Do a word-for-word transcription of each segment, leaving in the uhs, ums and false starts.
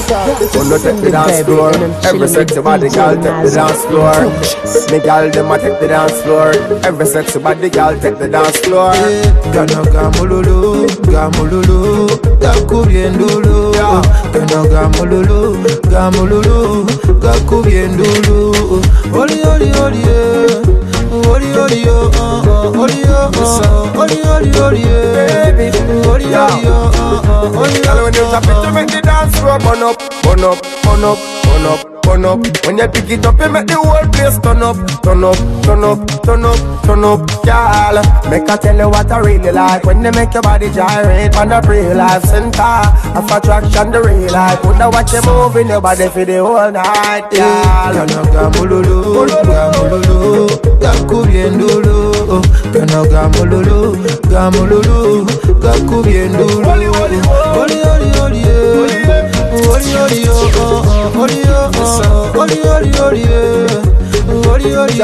Wanna take the dance floor. Every sexy body girl take the dance floor. Me girl them a take the dance floor. Every sexy body girl take the dance floor. Gana gamululu, gamululu, gakubiendulu. Gana gamululu, gamululu, gakubiendulu. Oli oli oli oli oli oli oli oli oli baby. Oli oli oli. Girl, when you tap it, you make the dance floor burn up, burn up, burn up, burn up. Turn up. When you pick it up, you make the whole place turn up, turn up, turn up, turn up, turn up, girl. Make I tell you what I really like. When they make your body gyrate on the real life center of attraction, the real life. Put the watch you moving your body for the whole night, girl. Gana gamululu, gamululu, gakubiendulu. Gana gamululu, gamululu, gakubiendulu. Oli oli oli oli oli oli oli oli Oli oli oli Oli oli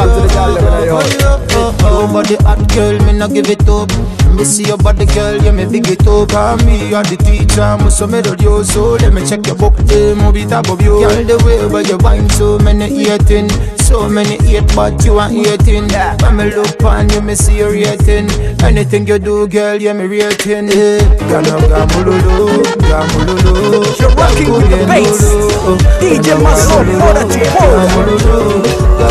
Your body hot girl, me no give it up. Me see your body girl, yeah me big it up. And me are the teacher, me so me do you. So let me check your book, eh, move it above you. Girl the way where you wine, so many eating. So many eat, but you ain't eating. When me look on you, me see you rating. Anything you do, girl, yeah me rating. Gana gamululu, gamululu. You're rocking with the bass. D J Maso, for the T-Pole.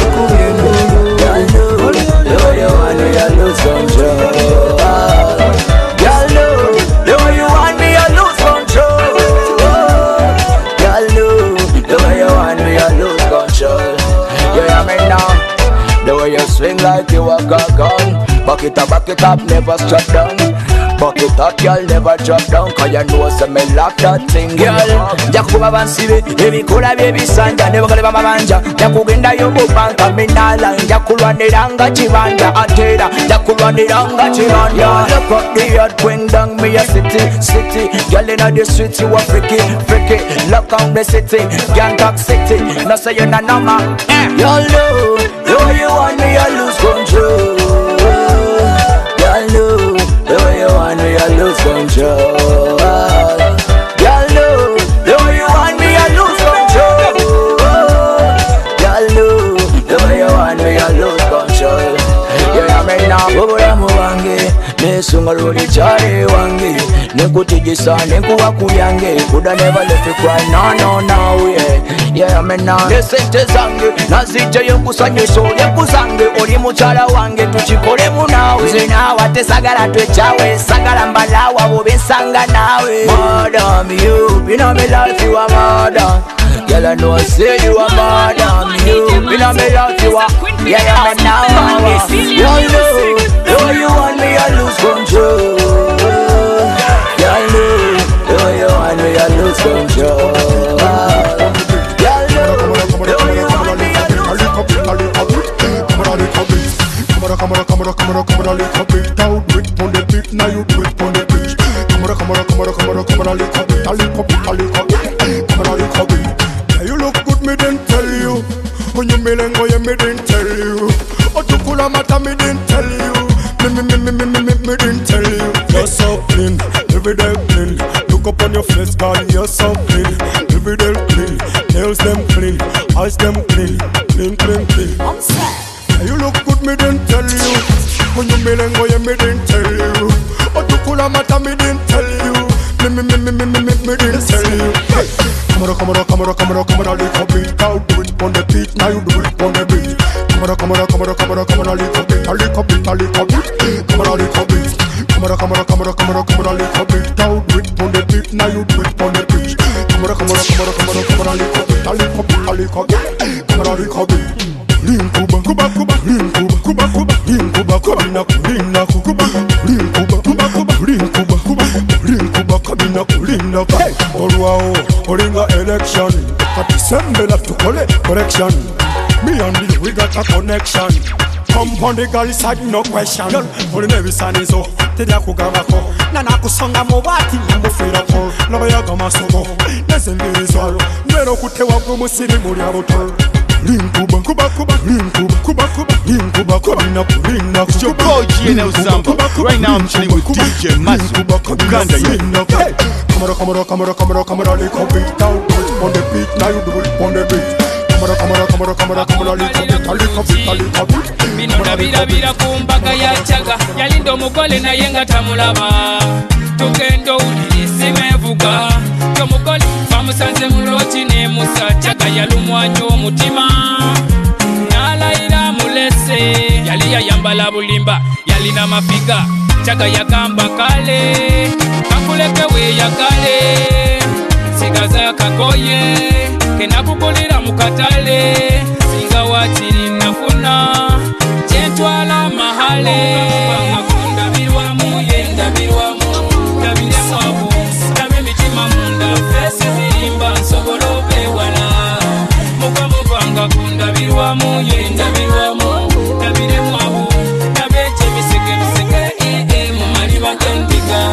The way you want me, I lose control. Girl, no, the way you want me, I lose control. Girl, no, the way you want me, I lose control. You hear me now? The way you swing like you a gun. Back it up, back it up, never strap down. Back it up, girl, never drop down. Cause you know some me lock that thing. Girl, Jakuba Bansibe, baby Kula, baby Sanja, never gonna be manja. Jakugenda yobo banka, minala, Jakulwa niranga chivanja, atera, Jakulwa niranga chivanja. Look up the yard, bring down me a city, city. Girl in the street, you a freaky, freaky. Lock on the city, Gangtok City. No say you're not normal. Girl, no, the way you want me, I lose control. Girl, no, the way you want me, I lose control. Girl, no, the way you want me, I lose control. Girl, no, the way you want me, I lose control. You hear me now? Bubura muwange, nesunga luli chari wange. Nekutijisa, nekuwa kuyange. Coulda never let you cry, no, no, no, yeah. Yeah, me now. Nesente zange, nazije yokusanye so yekuzange. Oli muchala wange, tuchikole munawe. Zina wate sagala twechawe, sagala mbalawa bobe sanga nawe. Madam, you, you know me love you a madam. Girl, I know I say you a madam. You, you know me love you a, yeah, yeah, me now. You know, the way you want me, I lose control. Girl, know, the way you want me, I lose control. Come on, come on, come on, come on, lick a bit out, do it on the beat, now you do it on the beach. Come on, come on, come on, come on, come on, lick a bit, a lick a bit, a lick a bit, come on, lick a bit. Yeah, you look good, me didn't tell you. When you melengo, yeah, me didn't tell you. Otukula mata, me didn't tell you. Me, me, me, me, me, me, me, me didn't tell you. You're so clean, every day clean. Look up on your face, girl, you're so clean, every day clean. Nails them clean, eyes them clean, clean, clean, clean. You look good, me didn't tell you. When you melengo, yeah, me didn't tell you. Otukula mata, me didn't tell you. Me, me, me, me, me, me, me, me didn't tell you. Hey. Come on, come on, come on, come on, come on, lick a beat out, do it on the beat, now you do it on the beat. Come on, come on, come on, come on, come on, lick a beat, a lick a beat, a lick a beat. Come on, lick a beat. Come on, come on, come on, come on, come on, lick a beat out, do it on the beat, now you do it on the beat. Come on, come on, come on, come on, come on, lick a beat, a lick a beat, a lick a beat. Come on, lick a beat. Ring Cuba, Cuba, Cuba, ring Cuba, Cuba, Cuba, ring Cuba, Cuba, ring na Cuba, ring Cuba, Cuba, Cuba, ring Cuba, Cuba, ring Cuba, Cuba, ring na Cuba. Orwao, Oringa election, at December to collect correction. Me and you, we got a connection. Come on the girl side, no question. For the never son is off, Tedia Kugabako, Nana Kusonga Mowati, Mufira, Lawyer Gamasogo, Nesembiri Zoro, Mero Kutewa Musili Muriabotor. Ring Cuba, Cuba, Cuba, ring Cuba, Cuba, Cuba, ring Cuba, Cuba, ring na Cuba. Your boy G N L Zamba. Right now I'm chilling with D J Maso. Uganda, yeah. Camera, camera, camera, camera, camera, lick a beat out. Do it on the beat, now you do it on the beat. Camera, camera, camera, camera, camera, lick a beat, lick a beat, lick a beat. Binona bira bira kumbaga ya chaga yalindo mugole na yenga tamulaba tugendo ulisi mevuga yo mugole bamusanze muloti ne musa chaga yalumwanyo mutima nalaira mulese yali yayambala bulimba yalina mafiga chaga yakamba kale kakuleke we yakale sigaza kakoye kenakukolera mukatale singa watiri nafuna Jentwala mahale Makunda birwa muye Ndabirwa mu Ndabire mwabu Ndabe mitima munda Fesi zirimba Nsobolo bewala Muka mubanga Kunda birwa muye Ndabirwa mu Ndabire mwabu Ndabe chemiseke miseke Eh eh Mumari bakendiga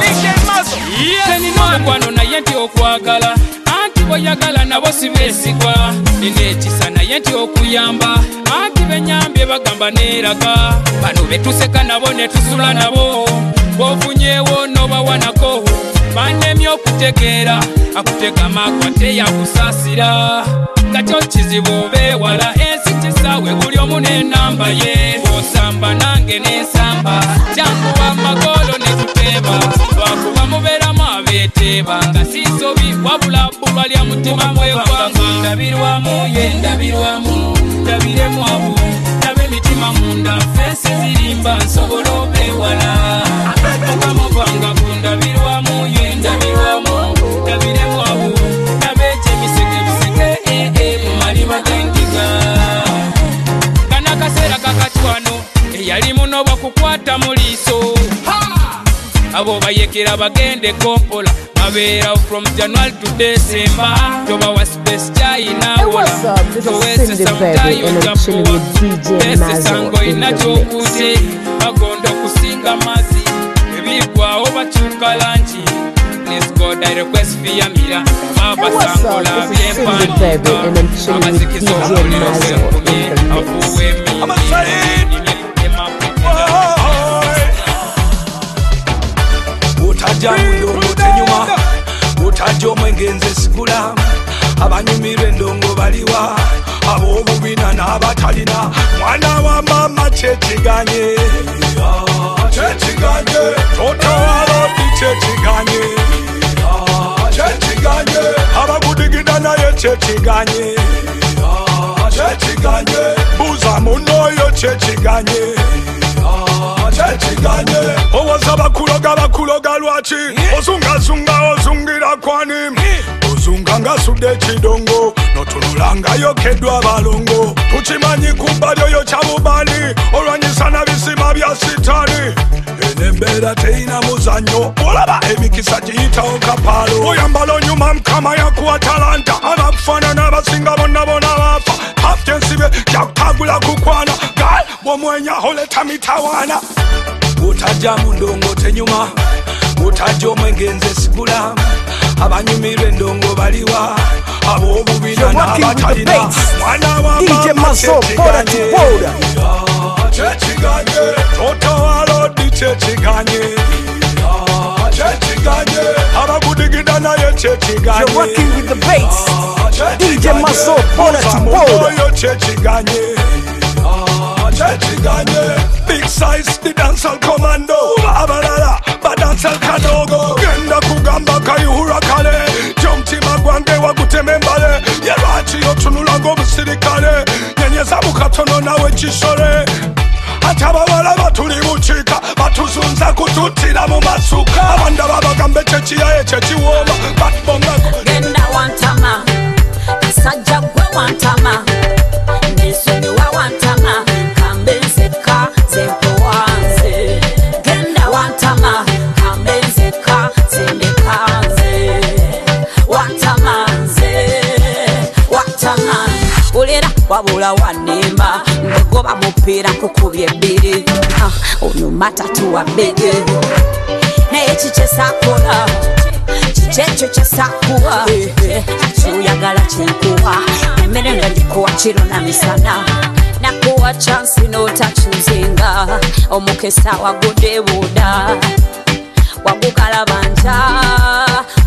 Teni noe kwano na yenti okwagala Anti boyagala nabo sibesigwa Nene sana yenti okuyamba Anti benyambye bagamba neraga bano betuseka nabo netusula nabo bofunyewo nobawanako banemye okutegeera akutega makwate yakusasira kacyo kizibu bewala ensi kisawe buli omu n'enamba ye osamba nange n'ensamba jangu wamagolo netuteba lwakuba mubeeramu abeeteeba nga sisobi wabula bbulwa lya mutima mwegwanga ndabirwamu ye ndabirwamu ndabiremu abu ndabe mitima munda fesi zirimba nsobola obewala okamuvanga kundabirwamu ye ndabirwamu ndabiremu abu ndabe kyemiseke biseke ee ee mumali bagendiga kana kaseera kakatwano eyali muno bakukwata mu liiso abo bayekera bagende kompola Mavera from January to December Toba was best China Hey, what's up? This is Cindy Baby and I'm chilling with D J Mazo in the mix. Bagondo kusinga mazi Ebigwa oba chukalanchi Let's go direct request via Mira Hey, what's up? This is Cindy Baby and I'm chilling with D J Mazo in the mix. I'm a saying Utaja mundongo tenyuma Utaja omwengenze sigula Abanyumirwe ndongo baliwa Abobubina n'abatalina Mwana wa mama chechiganye Chechiganye Toto walodi chechiganye Chechiganye Abagudigida naye chechiganye Chechiganye Buza munoyo chechiganye Chechiganye Owaza bakuloga bakuloga lwachi Ozunga zunga ozungira kwani Ozunga nga sude chidongo Notunulanga yokedwa balongo Tuchimanyi kumbalyo yo chabubali Olwanyisana bisima bya sitani Enembera teina muzanyo Olaba emikisa jita okapalo Oyambalo nyuma mkama ya kuwa talanta Anakufana nabasinga bona bona wafa Haftensibe yakutagula kukwana Gal bomwenya holeta mitawana Utaja mundongo tenyuma Utaja omwengenze sigula Abanyumirwe ndongo baliwa Abobubina n'abatalina Mwana wa D J Mazo, Boda to Boda Chechiganye Toto walodi chechiganye Chechiganye Abagudigida naye chechiganye You're rocking with the bass D J Mazo, Boda to Boda Chechiganye Chechiganye Big size, the dancehall commando Abalala, badancehall kadogo Genda kugamba kayuhura kale Jomti magwange wagutemembale Yerachi yotunulago busirikale Nyenyeza mukatono nawe chishore Atabawala batuli buchika Batuzunza kututira mu masuka Abanda babagambe chechi yae chechi woma Batbongako Genda wantama Kasajja gwe wantama Nesuni wa wantama Kambe nseka zempo wanze Genda wantama Kambe nseka zendeka nze Wantama nze Wantama Ulira wabula wanimba Ngegoba mupira kukubye biri Ono matatu wa bege Naye chiche sakola Chichecho chesakuwa Chuyagala chenkuwa Nemere nga ndikuwa chiro na misana Nakuwa chansi notachuzinga Omukesa wagode buda Wagukala banja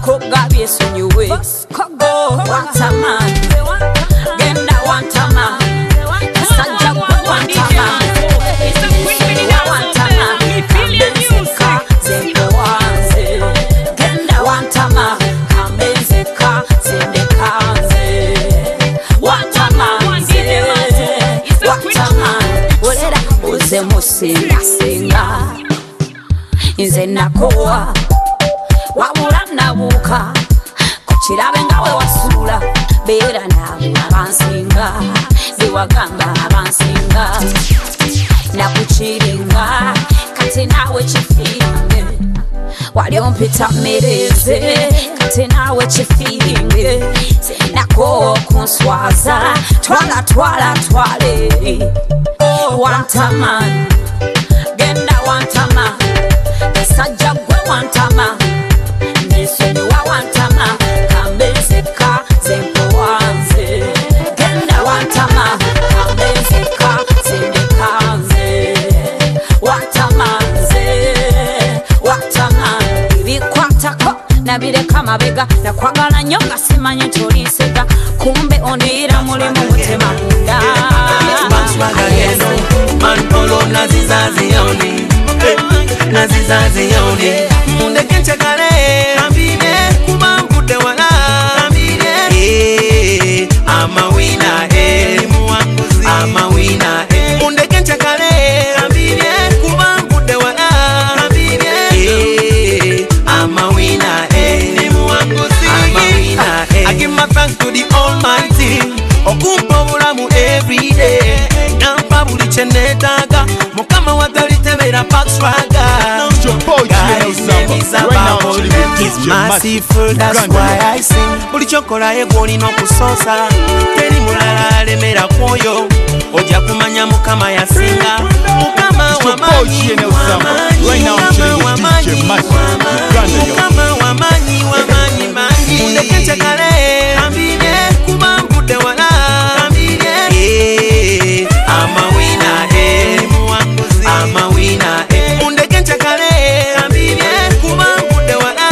Soka kuchirabe ngawe wasula Bera nawe abansinga Biwagamba abansinga Nakuchiringa Kati nawe chifiringe Waliompita mereze Kati nawe chifiringe Nako kunswaza Twala twala twale Wantaman Genda wantama Sajja gwe wantama Nisweni wa wantama Kambezeka zempowanze Genda wantama Kambezeka zembekanze Wantamanze Wantama Ibikwatako Nabireka mabega Nakwagala nyonga simanyi tolisega Kumbe onira mulimu mutema munda Man polo nazizazi yoni Nazizazi yoni Munde kenche kare Ambine kumambude wala Ambine I'm a winner eh I'm a winner eh Munde kenche kare Ambine kumambude wala Ambine I'm a winner eh I'm a winner eh I give my thanks to the Almighty Okumpa bulamu every day Nampa buli chenetaga Mukama watalitebera pakswaga He's merciful, that's why I sing Buli chokola egwoli n'okusosa Teri mulala alemera kwoyo Ojja kumanya Mukama yasinga Mukama wamanyi wamanyi wamanyi Mukama wamanyi wamanyi manyi Mundeke nchekale Ambine kumambude wala Ambine I'm a winner eh I'm a winner eh Mundeke nchekale Ambine kumambude wala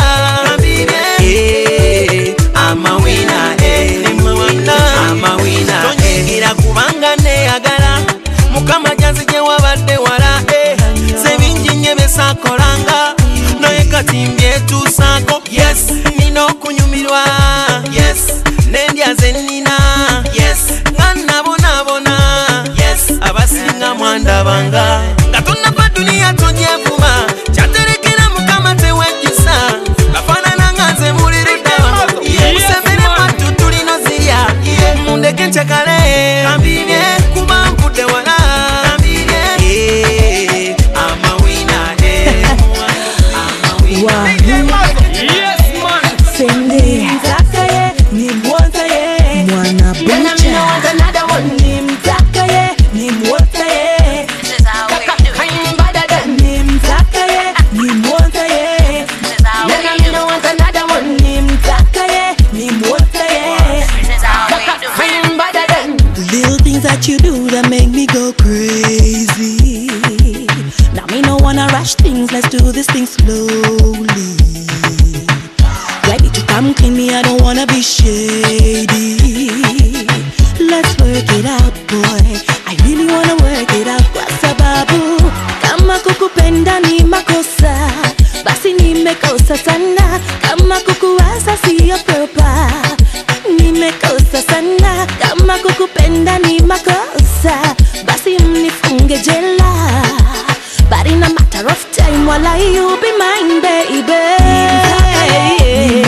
Ambine I'm a winner eh I'm a winner Tonyigira kubanga neyagala Mukama janzije wabadde wala eh Sebingi nyebe sakolanga Noye kati mbyetusaako Yes nino kunyumirwa Yes nendya zenina Yes ngana bona bona Yes abasinga mwanda banga Gatonna pa dunia tonyevuma Chaterekera Mukama tewejisa Bafanana nganze mulirudaba Musembere matu tulino zirya Mundeke nchekale Ambine kumambude wala Ambine I'm a winner I'm a winner Yes man Sende Mtakaye ni mwota ye Mwana bucha Ni mtakaye ni mwota ye Ni mtakaye ni mwota ye Ni mtakaye ni mwota ye Little things that you do that make me go crazy. Now me no wanna rush things, let's do this thing slowly. Ready to come clean me, I don't wanna be shady. Let's work it out, boy. I really wanna work it out kwa sababu kama kukupenda ni makosa, basi nimekosa sana. Kama kukuwaza siyo proper, nimekosa sana. Kama kukupenda ni makosa, basi mnifunge jela. But in a matter of time, while you be mine, baby.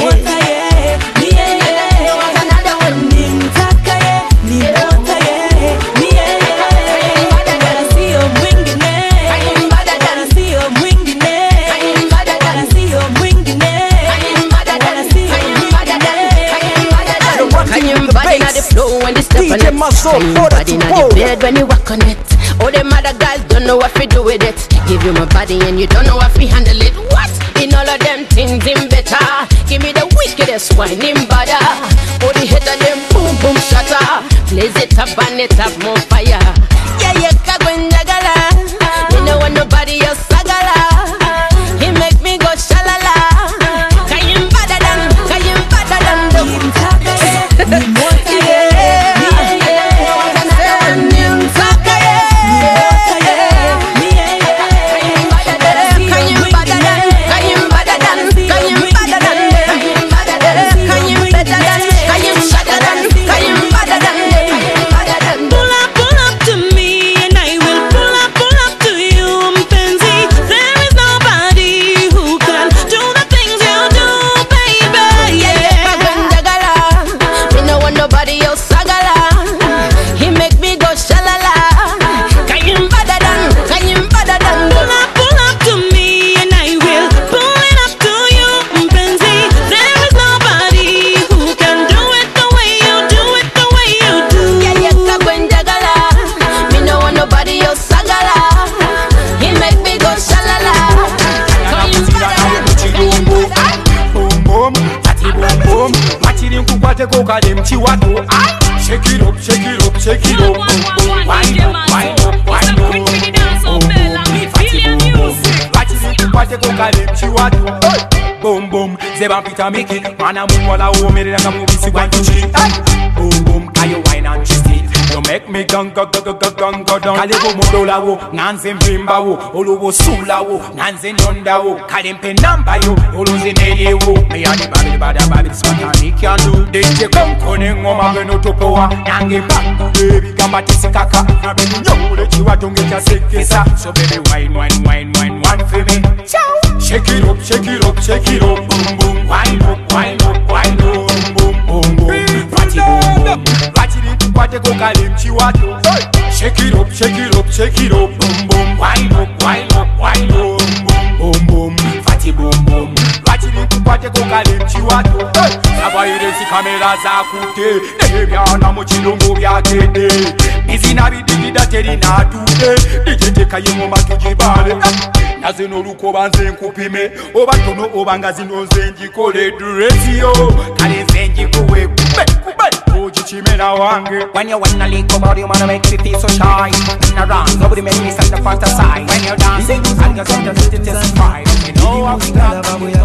D J Muscle, body in the bed when you walk on it. All them other guys don't know what we do with it. Give you my body and you don't know what we handle it. What? In all of them things in better. Give me the wickedest wine in butter. All the head of them boom boom shatter. Blaze it up and it up more fire. Yeah yeah kagwenjagala. You know when nobody else sagala. He make me go shalala. Kayim better than, kayim better than the Pull up, pull up to me and I will pull up, pull up to you, mpenzi. nkukwate kokali mchiwato. Shake it up, shake it up, shake it up. Wine up, wine up, wine up. Nkukwate kokali mchiwato. Boom boom, Zeban Peter Mickey. Mana muwala o mere nga mubisi gwa nchi. Boom boom, kayo wine and cheese. You make me gung gung gung gung gung gung gung. Kale bo mudola wo, nanze mbimba wo, olowo sula wo, nanze nyonda wo. Kale mpe namba yo, oloze neye wo. Me a di babi di bada babi di smata me can do. Deje konkone ngoma geno topowa. Nange pa, baby gamba tisi kaka. Na baby nyole chiwa tonge cha sekesa. So baby wine wine wine wine wine for me. Shake it up, shake it up, shake it up. Boom boom, wine up, wine up, wine up. Boom boom boom, party boom boom. Party go kalim chiwato. Shake it up, shake it up, shake it up. Boom boom, wine up, wine up, wine up. Boom boom boom, party boom boom. Party party go kalim chiwato. Sabaire si kamera za kute. Nebya na mochilongo bya tete. Bizina bidigi da teri na tude. Dijete kayemo matujibale. Nazino luko banze nkupime. Oba tono obanga zino zenji kole duretio. Kale zenji kuwe kube kube. When you wanna lick about you wanna make it feel so shy. In a round, nobody make me stand the front side. When you're dancing, I'm just going to testify. You know how we got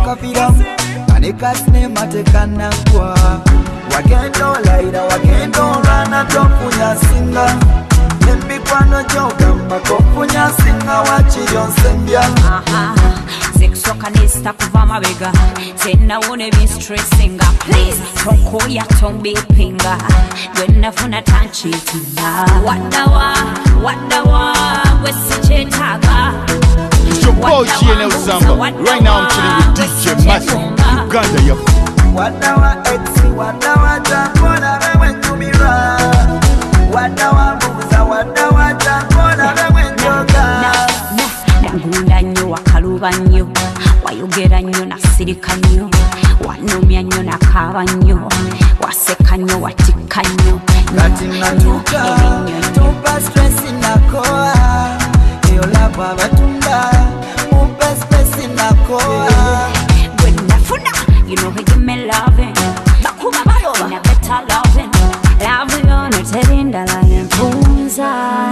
Anikasne matekana kwa Wakendo laida, wakendo rana tokunya singa Nembi kwano joga makokunya singa wachiyon sembya. Aha, sexual nista kuva mabega. Tena one be stressinga. Please, toko ya tombe pinga. When funa tanchi tina. Wadawa, wadawa, wesichetaga. It's your boy G N L Zamba. Right now I'm chilling with D J Massive. Uganda, yo. Wadawa exi, wadawa jambona wewe tumira. Wadawa buza, wadawa jambona wewe njoga. Nangunda nyo wakaluba nyo. Wayogera nyo nasirika nyo. Wanomya nyo nakaba nyo. Waseka nyo watika nyo. Natinga tuka, tupa stress inakoa. Eyo lapa batunda, upe stress inakoa. When nafuna, you know he give me loving. Bakuma baloba, na better loving. Love you on it, terinda la yempuza.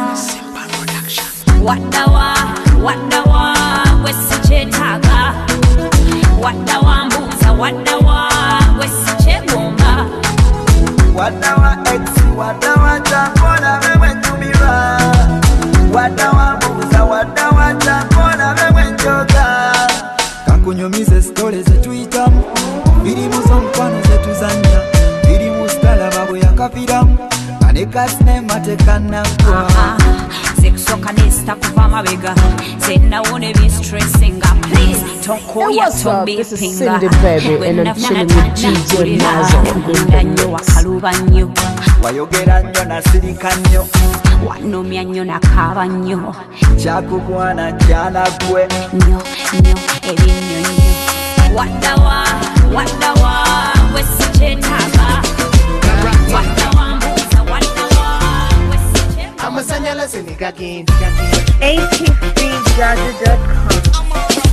Wadawa, wadawa, wesichetaga. Wadawa mbuza, wadawa, wesichegomba. Wadawa exi, wadawa jambona wewe tumira. Wadawa mbuza, wadawa jambona wewe njoga. Kakunyumize skole zetu itamu. Biri muzo mkwano zetu zanya. Biri mustala babu ya kafidamu. Anikasne matekana kwa Sexual kanista kuva mabega. Tena one be stressinga. Please, toko ya tombe This is pinga. Cindy Baby and I'm chilling with D J Mazo. Nyo wakaluba nyo. Wayogera nyo nasirika nyo. Wanomya nyo nakaba nyo. Chakubwana jana kwe. Nyo, nyo, ebi nyo nyo. Wadawa, wadawa, wesichetaga. Wadawa mbuza, wadawa, wesichetaga. Amasanyala senigagin. A T C Jazzy dot com.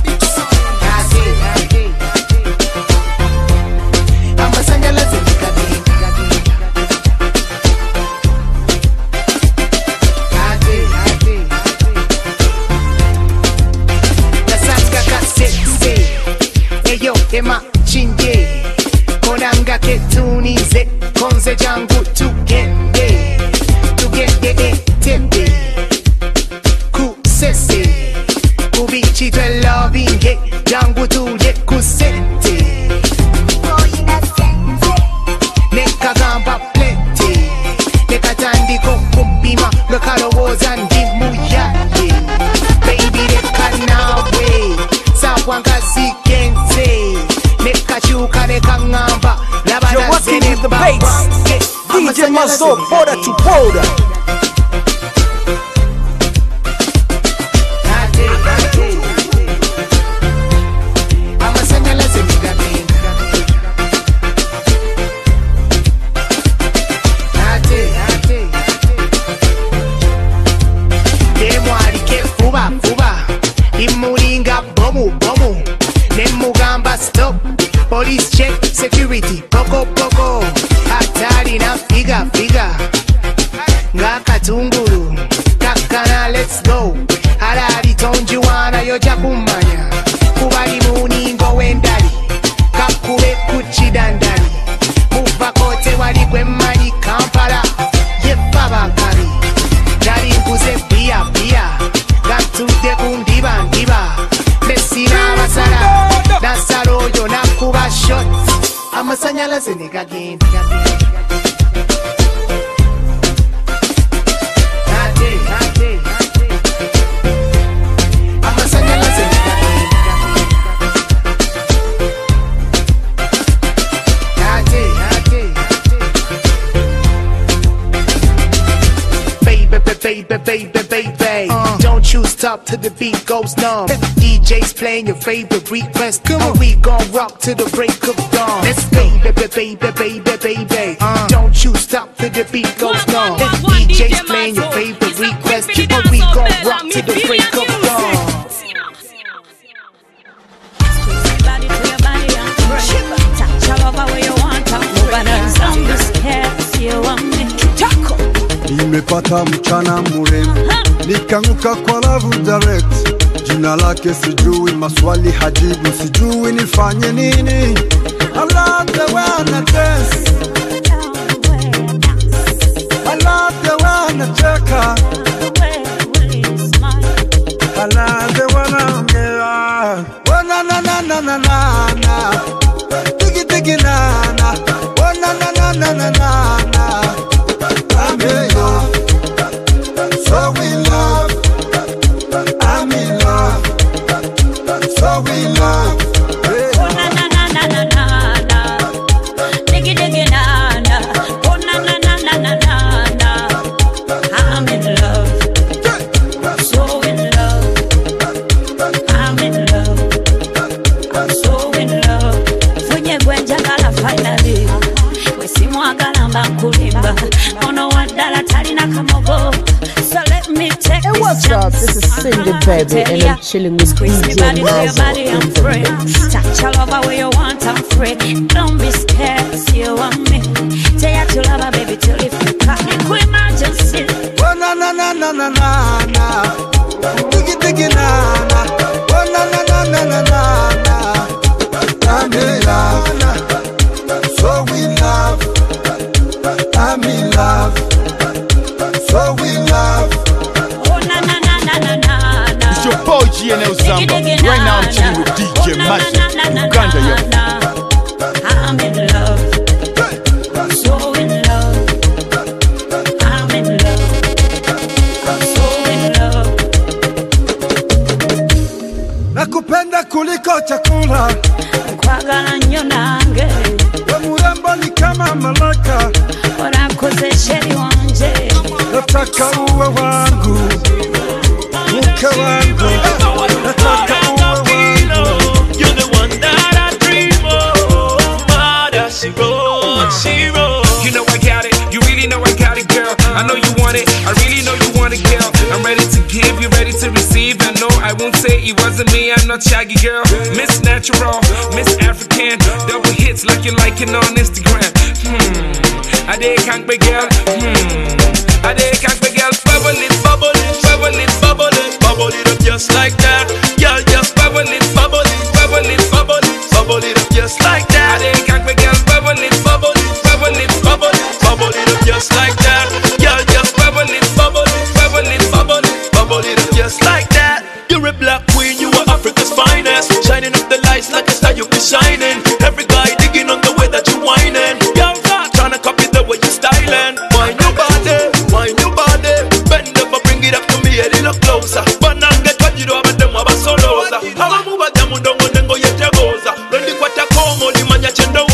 Amasanyala senigagin. Eyo ema chinge konanga ketunize konze jangu tugende tugende etebe kusese kubichi twe loving jangu tuje kusete nekagamba plete nekatandiko kumpima lwekalowoza ndi muyaye baby lekanawe sawangazikenze nekachuka nekangamba You're working with the bass. D J Mazo, border to border. Imuringa bomu bomu nemugamba stop police check security poko poko hatari na figa figa ngakatunguru kakana let's go halali tonjiwana yoja kumanya kubali muningo wendali kakube kuchidandali muva kote wali kwemani Kampala yepabakari dali nkuze pia pia gatude kundiba ndiba mesina basala nasalo yo nakuba shot amasanyalaze negagenda Baby, baby, baby, uh. Don't you stop till the beat goes numb. D J's playing your favorite request. Come on, we gon' rock till the break of dawn. Let's go, baby, baby, baby, baby. Uh. Don't you stop till the beat goes numb. D J's playing your favorite request. But we gon' rock till the break of dawn. Nimepata mchana mrembo nikanguka kwa love direct, jina lake sijui, maswali hajibu, sijui nifanye nini. I love the way I dance, I love the way I cheka, I love the way I ongea. Oh na na na na na na na, tiki tiki na na, oh na na na na na na na. I'm in love, so in love. I'm in love, so in love. Oh na na na na na na na, diggy diggy na na. Oh na na na na na na na. I'm in love, so in love. I'm in love, I'm so in love. Funye gwenja gala finally, we si mwagala mbakulimba. So let me take hey, what's up? This is Cindy Baby, and I'm chilling with D J Mazo. Touch all over where you want, I'm free. Don't be scared, see you want me. Say I to love, baby, till if you can't. Liquid emergency. Oh na na na na na na na, diggy diggy na na. Oh na na na na na na na. I'm in love, so in love. I'm in love, so in love. Oh na na na na na na na. It's your boy G N L Zamba. Right now I'm chilling with D J Mazo, Uganda, yo. I'm in love, so in love. I'm in love, I'm so in love. Nakupenda kuliko chakula, kwagala nnyo nange. Murembo ni kama malaika, warakoze sheri wanje. Nataka uwe wangu, mke wangu. Nataka uwe wangu. You're the one that I dream of. Mother, she wrote, she wrote. You know I got it, you really know I got it, girl. I know you want it, I really know you want it, girl. I'm ready to give, you ready to receive. I know I won't say it wasn't me, I'm not Shaggy, girl. Miss Natural, Miss African, double hits like you're liking on Instagram. Hmm, I did can't be girl. Hmm, I did can't be girl. Bubble it, bubble it, bubble it, bubble it, bubble it up just like that. Girl, just bubble it, bubble it, bubble it, bubble it, bubble it up just like that. I did can't be girl. Bubble it, bubble it, bubble it, bubble it, bubble it up just like that. Girl, just bubble it, bubble it, bubble it, bubble it, bubble it up just like that. You're a black queen, you are Africa's finest, shining up the lights like a star you be shining. Every guy digging on the way that you whining. Y'all trying to copy the way you styling. Wine your body, wine your body, bend over, bring it up to me a little closer. But now get what you do, I'm a them of a solosa. How I move a damn don't want to go yet, Jagoza. When the quarter come, the man ya chendo.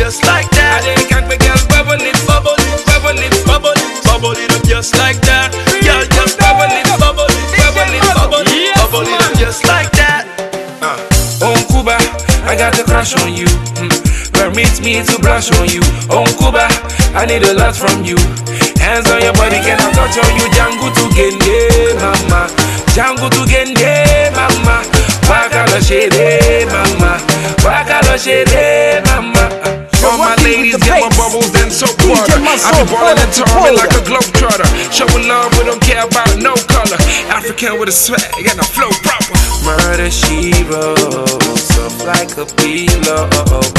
just like that. I can't make girl bubble it, bubble it, bubble it, bubble it, bubble it up just like that. Girl, just bubble it, bubble it, bubble it, bubble it, bubble it up just like that. Uh, on Cuba, I got a crush on you. Mm. Permit me to blush on you. On Cuba, I need a lot from you. Hands on your body, can I touch on you? Django to Gende, mama. Django to Gende, mama. Wakala shede, mama. Wakala shede, mama. All my ladies get my bubbles and soap water. I be ballin' and touring like a globetrotter. Showing love, we don't care about no color. African with a swag and a flow proper. Murder she wrote, soft like a pillow.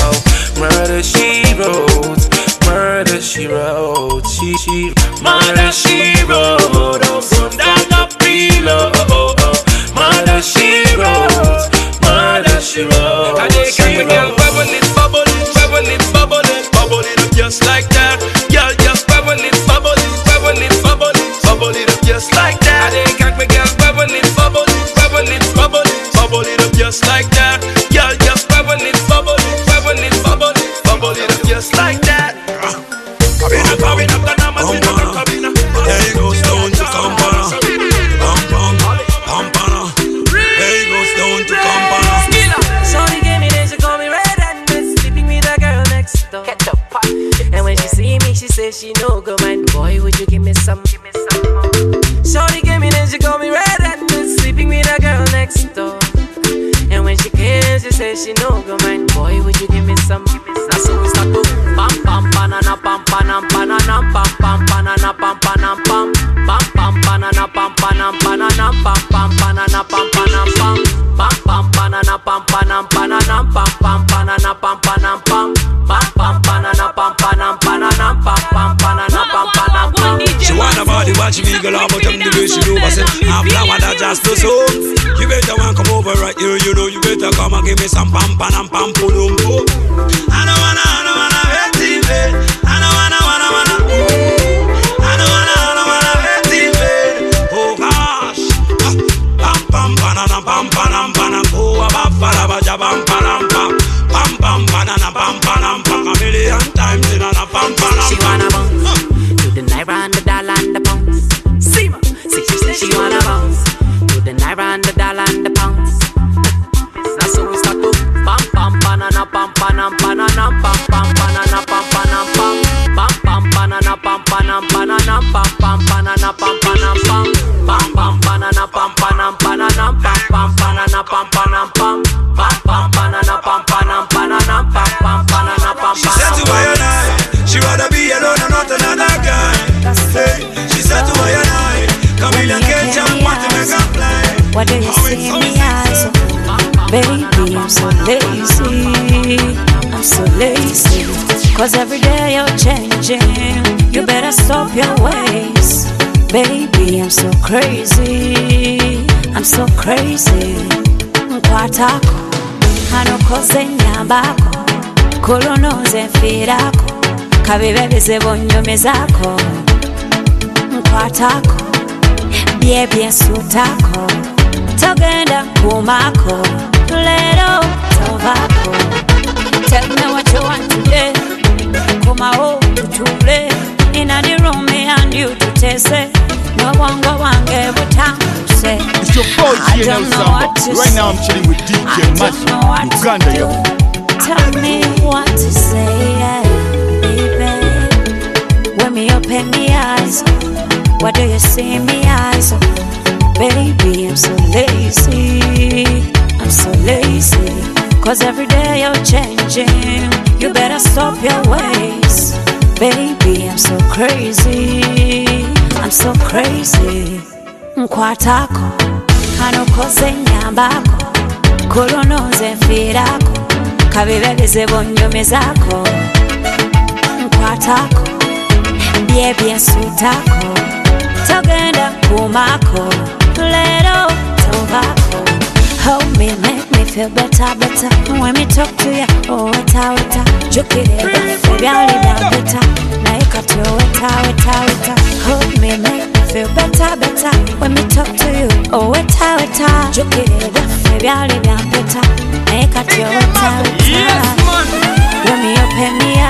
Murder she wrote, murder she wrote, she she. Murder she wrote, oh, soft like a pillow. Murder she wrote, murder she wrote. I just can't make girl bubble it, bubble it, bubble it, bubble it, bubble it up just like that. Girl, just bubble it, bubble it, bubble it, bubble it, bubble it up just like that. I just can't make girl bubble it, bubble it, bubble it, bubble it, bubble it up just like that. Girl, just bubble it, bubble it, bubble it, bubble it, bubble it up just like that. Cabina, cabina, cabina, cabina, cabina. There you go, stone to Kampala. Pam pam, Kampala. There you go, stone to Kampala. Shorty gave me this, she call me red-handed, sleeping with a girl next door. And when she see me, she says she no go mind. Boy, would you give me some? Give me some more. Shorty gave me this, she call me red-handed, sleeping with a girl next door. And when she came, she says she no go mind. Boy, would you give me some? Give me some. So we start to pam pam banana pam banana banana pam pam banana pam banana pam pam pam banana pam banana banana pam pam banana pam banana pam pam pam banana pam banana banana pam pam banana pam banana pam pam pam banana pam banana banana pam pam banana pam banana pam. She wanna body watch me go out, but I'm the way she do. I said I'm flower that just do so. You better want come over right here, you know. You better come and give me some pam pam pam pam pum pum. I don't wanna, I don't wanna hurt you, babe. I don't wanna, wanna, wanna. I don't wanna, I don't wanna hurt you, babe. Oh gosh, pam pam banana pam pam pam. Oh abba bada bada pam pam pam. Pam pam banana pam pam pam. A million times in a pam pam. She wanna bounce to the naira and the dollar and the pounds. See ma, see she say she wanna bounce to the naira and the dollar and the pounds. That's so we start to pam pam banana pam pam banana pam pam banana pam pam pam pam pam banana pam pam banana pam pam banana pam pam pam pam pam banana pam pam banana pam pam banana pam pam pam pam pam banana pam pam banana pam pam banana pam. She said to I and I, she rather be alone and not another guy. Hey, she said to I and I, Camilla can't jump, want to make a fly. What do you see in the eyes? Baby, I'm so lazy, I'm so lazy. Cause every day you're changing, you better stop your ways. Baby, I'm so crazy, I'm so crazy. Nkwatako, hanokoze nyambako, kolonoze firako, kabibebeze bonyomezako. Nkwatako, byebye sutako, togenda kumako. Little tobacco. Tell me what you want today. Come out to play in the room, me and you to taste it. No one go and get what time to say. It's your boy G N L Samba. Right now I'm chilling with D J Magic, Uganda, yo. Tell me what to say, yeah, baby. When me open me eyes, what do you see in me eyes? Baby, I'm so lazy, I'm so lazy. Cause every day you're changing, you better stop your ways. Baby, I'm so crazy, I'm so crazy. Nkwatako, hanokoze nyambako, kolonoze firako, kabibebeze bonyomezako. Nkwatako, byebye sutako, togenda kumako. Little tobacco. Hold me, make me feel better, better. When me talk to you, oh, weta, weta. Joke it, baby, I'll leave that better. Like a two, weta, weta, weta. Hold me, make me feel better, better. When me talk to you, oh, weta, weta. Joke it, baby, I'll leave that better. Like a two, weta, weta. When me open me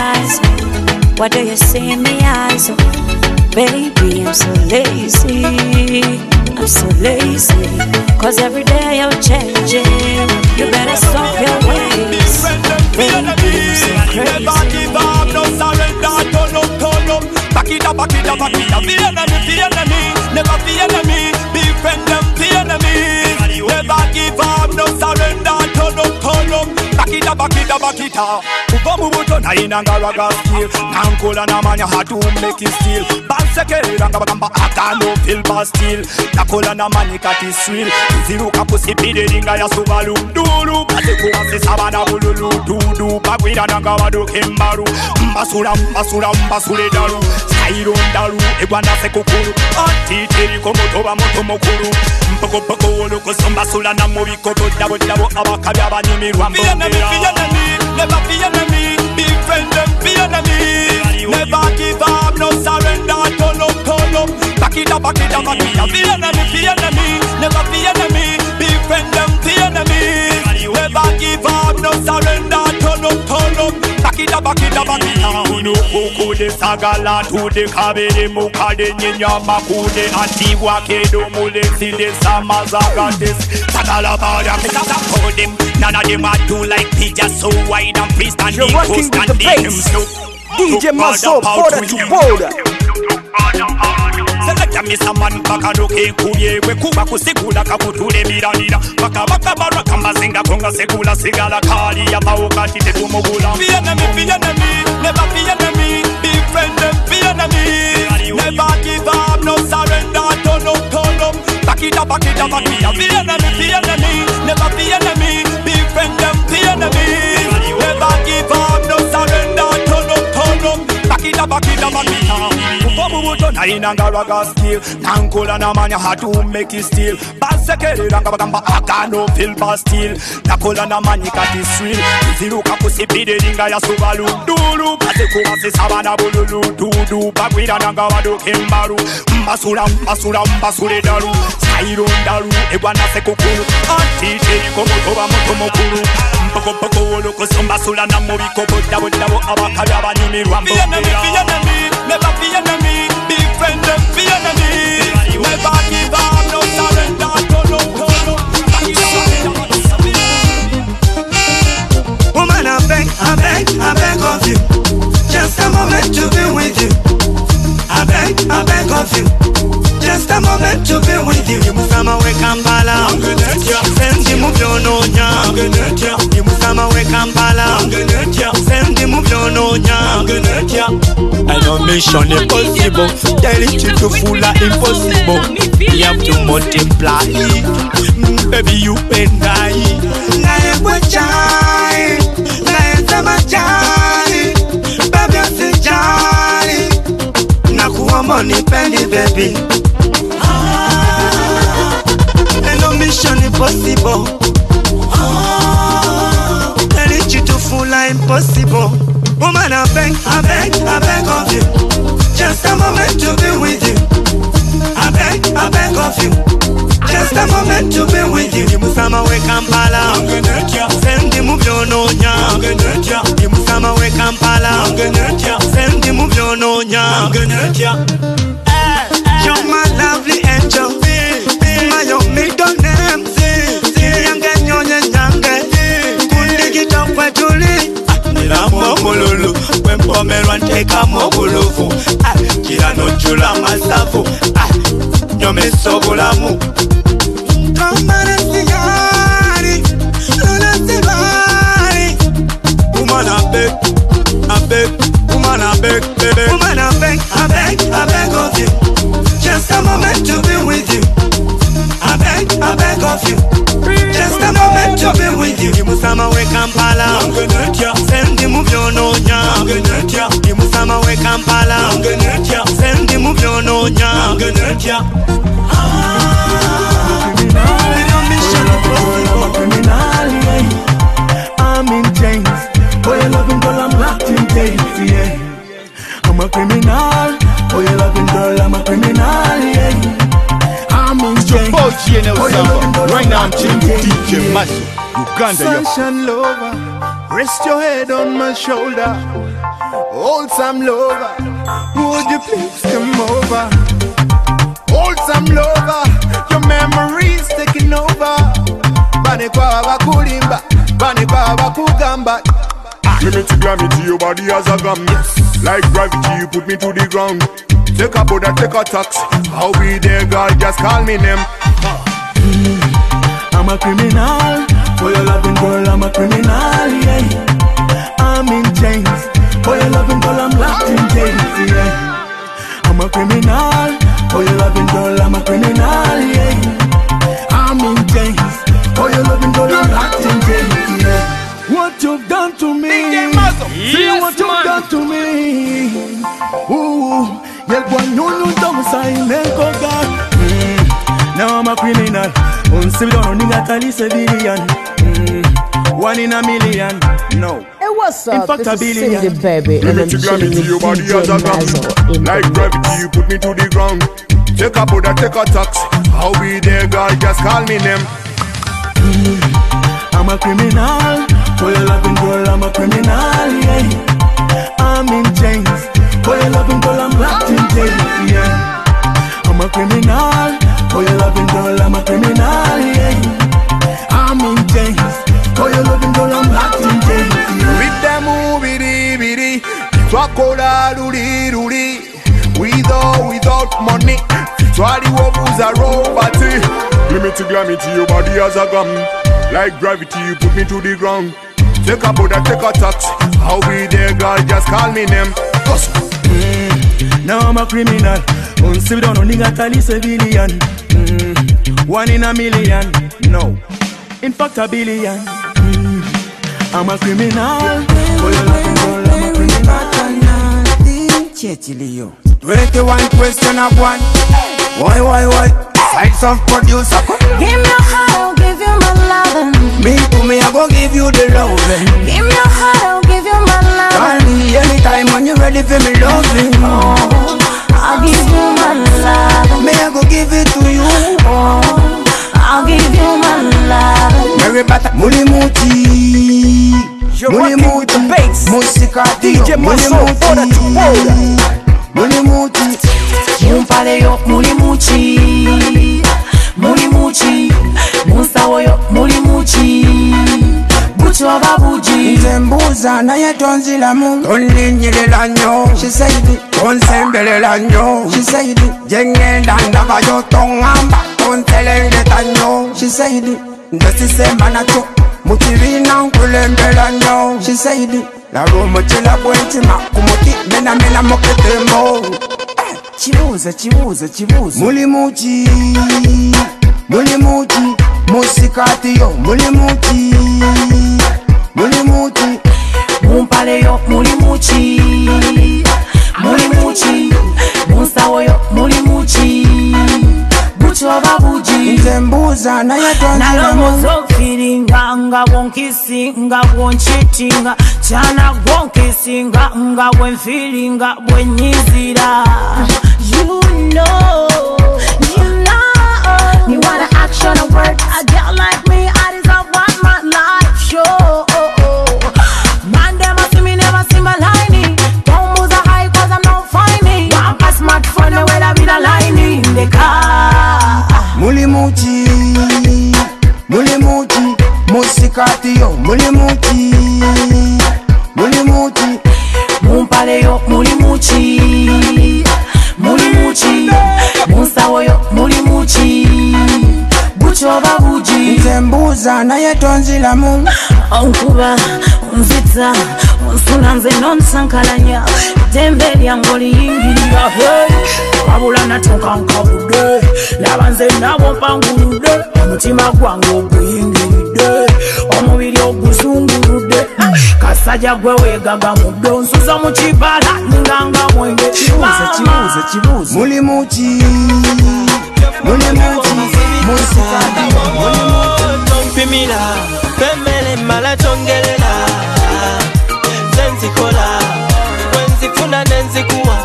What do you see in my eyes? Oh, baby, I'm so lazy. I'm so lazy. Cause every day you're changing. You better stop your ways. Baby, I'm so crazy. Never give up, no surrender. Turn up, turn up. Back it up, back it up, back it up. The enemy, the enemy. Never the enemy. Befriend them, the enemy. Never give up, no surrender. Turn up, turn up. Back it up, back it up, back it up. Uvamu buto na inanga raga skill. Nankola na manya hatu make it steal. Banseke ranga bagamba akano feel pastil. Nakola na manya kati swil. Ziruka pusi pide ringa ya subalu. Dulu pate kuwase sabana bululu. Dudu bagwira nanga wadu kembaru. Mbasura mbasura mbasure daru. Sairon daru egwana se kukuru. Antiteri komotoba moto mokuru. Mpoko poko wolo kosombasula na mubiko dabo dabo abakabi abanyumirwa mbongera. Never be enemy, be friend them, be enemy. Never give up, no surrender, turn up, turn up. Back it up, back it up, back it up. Be enemy, be enemy. Never be enemy, be friend them, be enemy. Never give up, no surrender, turn up, turn up. Back it up, back it up, back it up. Uno kuku de sagala tu de kabere mukade nyinya makude antigua kedo mule si de samazaga des sagala bada kita support them. None of them are do like Peter so wide and priest and you're working with the bass. D J Maso, border to border. Select me some man baka doke kuye we kuba kusikula kaputule miranira baka baka baraka mazinga konga sekula sigala kali ya baukati te tumugula. Be enemy, be enemy, never be enemy, be friend them, be enemy. Never give up, no surrender, turn up, turn up. Back it up, back it up, back it up. Be enemy, be enemy, never be enemy, be friend them, be enemy. Never give up, no surrender, turn up, turn up. Back it up, back it up, back it up. Ufomubuto na inanga raga skill. Nankola na manya hatu make it steal. Basekere ranga bagamba akano feel pastil. Nakola na manya kati swil. Ziruka kusipide ringa ya subalu. Dulu pate kuwase sabana bululu. Dudu bagwira nanga wadu kembaru. Mbasura mbasura mbasure daru. Sairon daru egwana se kukuru. Antiteri komotoba moto mokuru. Mpoko poko wolo kosombasula na mubiko dabo dabo abakabi abanyumirwa mbongera. Be enemy, never be enemy, be friend them, be enemy. Never give up, no surrender, turn up, turn up. Woman, I beg, I beg, I beg of you. Just a moment to be with you. I beg, I beg of you. Just a moment to be with you. Musama we Kampala, send him of your nonya. Musama we Kampala, send him of your nonya. I know mission impossible. Tell it you to full of impossible. You have to multiply. Baby, you and I. Nae kwa chai, nae sama chai. Baby, si chai. Nakuwa money penny, baby. Mission impossible. Oh, tell it you to full of impossible. Woman, I beg, I beg, I beg of you. Just a moment to be with you. I beg, I beg of you. Just a moment to be with you. Musama we Kampala, send him of your nonya. Musama we Kampala, send him of your nonya. You're my lovely angel. Yo me don't name Yange nyonye nyange Kundi gita kwa tuli Nila mwamululu Wempo merwa nteka mwabulufu Kira no chula masafu Nyome sobulamu Kamara siyari Luna sibari Woman I beg, I beg Woman I beg, baby Woman I beg, I beg, I beg of you Just a moment to be with you I beg, I beg of you. Just a moment to be with you. Musama we Kampala, send him of your nonya. Musama we Kampala, send him of your nonya. I'm in chains. Boy, you loving girl, I'm locked in chains. Yeah, I'm a criminal. Boy, you loving girl, I'm a criminal. Yeah. Right now I'm chilling with D J Maso, Uganda. Sunshine lover, rest your head on my shoulder. Hold some lover, would you please come over? Hold some lover, your memories taking over. Bani kwa wakulimba, bani kwa wakugamba. Limit to glamity, your body as a gum. Like gravity, you put me to the ground. Take a border, take a tax. I'll be there, girl, just call me name. Mm, I'm a criminal. For your loving girl, I'm a criminal, yeah. I'm in chains. For your loving girl, I'm locked in chains, yeah. I'm a criminal. For your loving girl, I'm a criminal, yeah. I'm in chains. For your loving girl, I'm locked in chains, yeah. What you've done to me, see yes, what you've man. done to me. Ooh, yel boy no no don't sign and coca. Now I'm a criminal. On see don't know got a civilian. One in a million, no. Hey, what's up? In fact, this a is billion. Cindy Baby, You and I'm need to chilling gravity, with your body D J as a Mazo gum. in Like the gravity, you put me to the ground. Take a border, take a tax. I'll be there, girl, just call me name. I'm a criminal. For your loving girl, I'm a criminal, yeah. I'm in chains. For your loving girl, I'm locked in chains, yeah. I'm a criminal. For your loving girl, I'm a criminal, yeah. I'm in chains. For your loving girl, I'm locked in chains, yeah. With the movie, bidi, bidi. Twakola, luli, luli. Without, without money. Twali wobuza robati. Limit to glamity, your body as a gum. Like gravity, you put me to the ground. Take a border, take a tax. I'll be there, girl, just call me name. Mm, now I'm a criminal. On see don't know nigga tell is a billion. Mm, one in a million, no. In fact a billion. Mm, I'm a criminal. For your loving girl, I'm a criminal. twenty-one question of one. Why, why, why? Sides of producer. Give me your heart, I'll give you my loving. Me to me, I go give you the loving. Give me your heart, I'll give you my loving. Call me anytime when you're ready for me loving. Oh, I'll give you my loving. Me, I go give it to you. Oh, I'll give you my loving. Mary Bata, Muli Muti. Muli Muti. Musika D J Maso, Foda to Foda. Muli Muti. Mumpale yo muli muchi, muli muchi, musawo yo muli muchi, bucho babuji. Nzembuza na yetonzila mu Onlinyirila nyo She said it Onsembelela nyo She said it Jengenda ndaba yo tongamba Ontelengeta nyo She said it Ndesi semba na cho Muchirina nkulembela nyo She said it Laro muchila bwentima Kumuti mena mena moketembo Chibuza, chibuza, chibuza Muli muchi Muli muchi Musikati yo Muli muchi Muli muchi Mumpale yo muli muchi, muli muchi, musawo yo muli muchi, bucho babuji. Nzembuza na yetonzila Nalomozo filinga nga wonkisinga wonchitinga chana wonkisinga nga wenfilinga wenyizira. You know, you know. You want an action or word? A girl like me, I deserve what my life show. Man, them a see me, never see my lining. Don't move the high cause I'm not finding. One pass smartphone, the way I be the lining in the car. Muli muchi Muli muchi Musikati yo Muli muchi Muli muchi Mumpale yo muli muchi, muli muchi, musawo yo muli muchi, bucho babuji. Nzembuza na yetonzila mu Onkuba, unzita, unsuna nze nonsankalanya. Tembe lyango liyingirira hey. Wabula natuka nkabude laba nze nabo mpangulude. Omutima gwange oguyingiridde omubiri oguzungurudde. Kasajja gwe weegaga muddo nsuza mu kibala ninganga mwenge. Chibuza, chibuza, chibuza Muli muchi Muli muchi Musikati yo Muli muchi Tompimira Pemele mala chongelela Zenzikola Wenzifuna nenzikuwa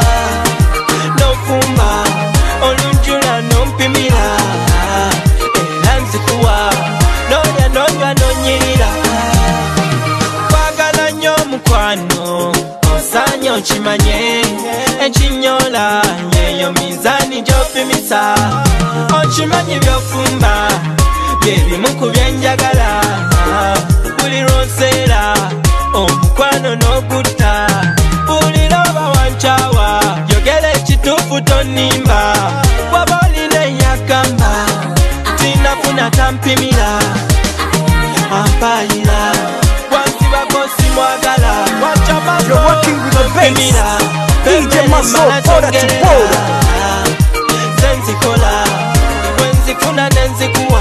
Nofumba Olunjula nompimira Era nzikuwa Nonya nonya nonyirira Kwagala nyo mukwano chimanye Echinyola Yeyo mizani jopimisa Ochimanyi byofumba Byebi muku byenjagala Buli ronsera Omukwano n'okutta Buli loba wanchawa Yogele chitufu tonimba Waba oline yakamba Tinafuna tampimira Ampayira Wansi bakosi mwagala Wancha You're working with the bass D J Maso, border to border Zenzikola Wenzifuna nenzikuwa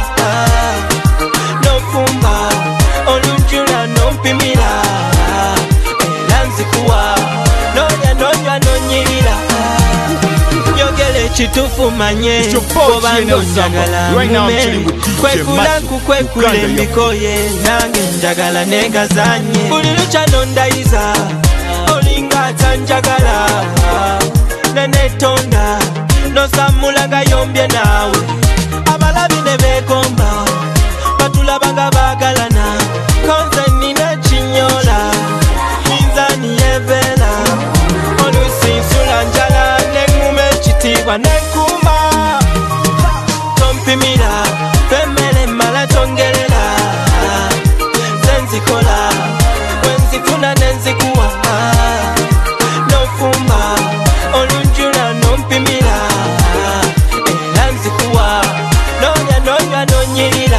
Nofumba Olunjula nompimira Era nzikuwa Nonya nonya nonyirira Yogele chitufu manye Boba njagala mume Kwekula kukwekula mbikoye Nange njagala negazanye Buli lucha nondaiza Olinga tanjagala Nenetonda Nosamulaga yombye nawe Abalabi nebekomba Batulabanga bagalana Konze nina chinyola Minzani yevela Olusinsula njala Nengume chitiwa nekuma Tompimira Femele mala tongelela Zenzikola Wenzifuna nenzikuwa Nofumba Olunjula nompimira Era nzikuwa Nonya nonya nonyirira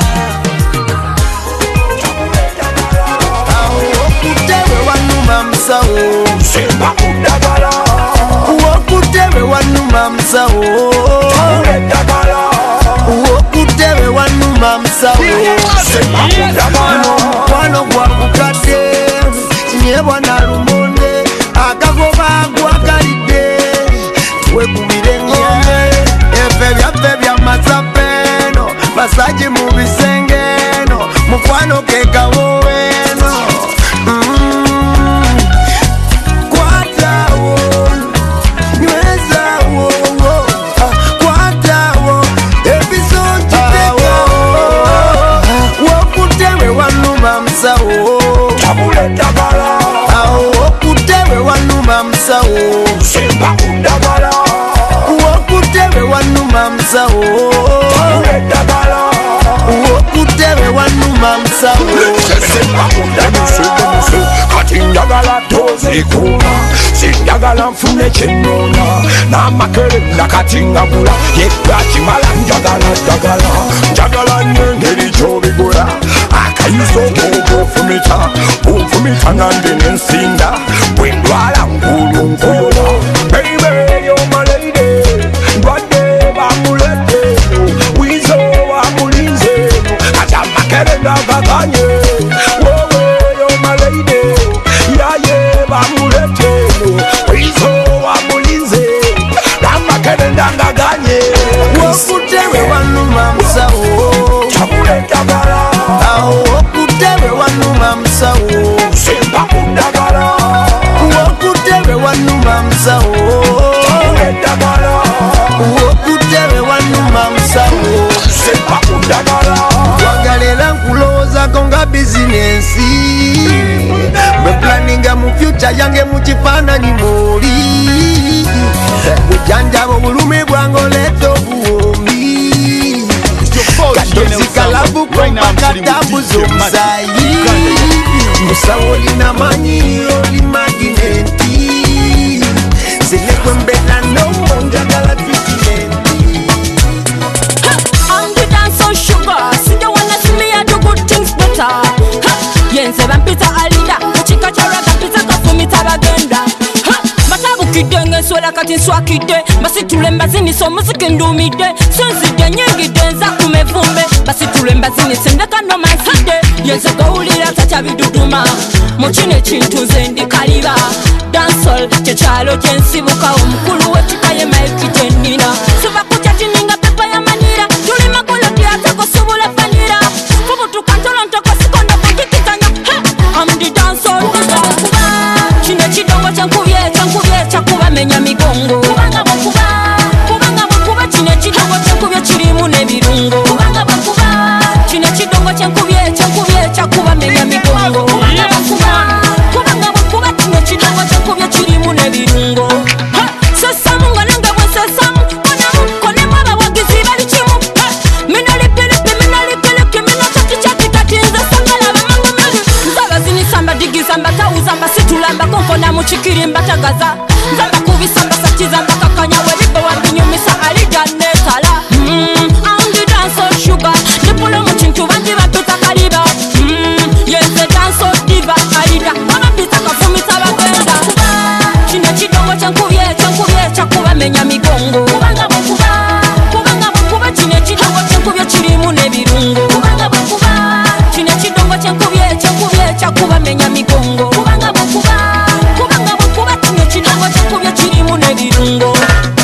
Okutewe wanuma msawo Semba kudagala Okutewe wanuma msawo Kudagala Okutewe wanuma msawo Semba kudagala Wano gwa kukade Nyebwa na lumonde Akagoba gwa kalide Tuwe kubire ngombe Efe vya fe vya mazapeno Basaji mubisengeno Mukwano keka woweno mm. Kwatawo Nwezawo Kwatawo Episode kiteka Wokutewe wanuma msawo Tabule tabala Wokutewe wanuma msawo Semba kudabala Wokutewe wanuma msawo Tabule tabala Wokutewe wanuma msawo Semba kudabala Kati njagala tozi kuna Sinjagala mfune chenona Na makere na kati ngabula Yekwa chimala njagala njagala Njagala nyengeri chobigula Akayuso gogo fumita Ufumita nande nensinda Wendwala ngulu nkuyola Baby you're my lady Ndwade bamulete Wizo wamulinze Acha makere ndagaganye Wowe you're my lady Yaye bamulete Wizo wamulinze Namakere ndagaganye Wokutewe wanuma msawo Tabule tabala Wokutewe wanuma msawo Semba kudagala Wokutewe wanuma msawo Tabule tabala Wokutewe wanuma msawo Semba kudagala Wagalera nkuloza konga bizinesi Mbe planinga mu future yange muchifananyi muli Bujanjabo bulume bwango leto buomi Kadozi kalabu kompaka tabu zomusayi Musawo lina manyi oli magineti Selekwe mbela no monjagala treatmenti I'm the dancer sugar See the one that see me I do good things better Yenze bampita alida Chika charaga pita kafumita bagenda Kidenge swela kati swakide Basi tule mbazini so muziki ndumide Sonzide nyingi denza kumevumbe Basi tule mbazini sendeka no manside Yenza gaulira tacha biduduma Mochine chintu zendi kaliba Dancehall chechalo jensibuka Umkulu wechikaye maiki tenina Suva kucha chininga pepa ya manira Tuli makula kiata kusubule fanira Fubu tukantolo ntoko sikondo kukikitanya I'm the dancehall kuba Chine chidongo chankuvye chankuvye chakuba menya migongo Kubanga bakuba Kubanga bakuba chine chidongo chankuvye chirimu nebirungo Kubanga bakuba Chine chidongo chankuvye chankuvye chakuba menya migongo Kubanga bakuba Kubanga bakuba chine chidongo chankuvye chirimu n'ebirungo sesamu nga nange bwe sesamu konamu konemu abawagizi bali kimu minolipilipi minolipiliki minochakichakitati nze sakala bamangumeli nzaba zinisamba digizamba tawuzamba situlamba konkona mu kikirimba tagaza nzamba kubisamba sakizamba kakanya webibe wambinyumisa alija netala andi danso sugar nipulo mu kintu bangi batuta kaliba yenze danso diva alida abapita kafumisa bagenda kino kidongo kyankubye kyankubye kyakubamenya migongo kubanga bwekuba kubanga bwekuba kino ekidongo kyankubye kirimu n'ebirungo kubanga bwekuba kino ekidongo kyankubye kyankubye kyakubamenya migongo kubanga bwekuba kubanga bwekuba kino ekidongo kyankubye kirimu n'ebirungo